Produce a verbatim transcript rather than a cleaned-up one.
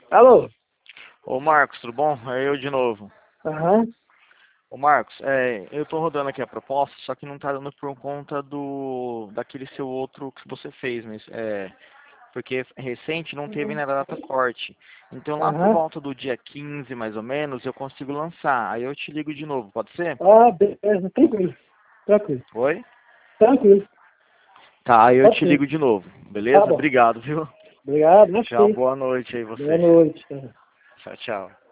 Alô? Ô Marcos, tudo bom? É eu de novo. Aham. Ô Marcos, é, eu tô rodando aqui a proposta, só que não tá dando por conta do daquele seu outro que você fez, mas é, porque recente não teve na data corte. Então lá por Aham. volta do dia quinze, mais ou menos, eu consigo lançar. Aí eu te ligo de novo, pode ser? Ah, beleza. Tranquilo. Tranquilo. Oi? Tranquilo. Tá, aí eu Pode te ser. ligo de novo, Tá beleza? bom. Obrigado, viu? Obrigado. Não Tchau, sei. boa noite aí Boa você. noite. Tchau, tchau.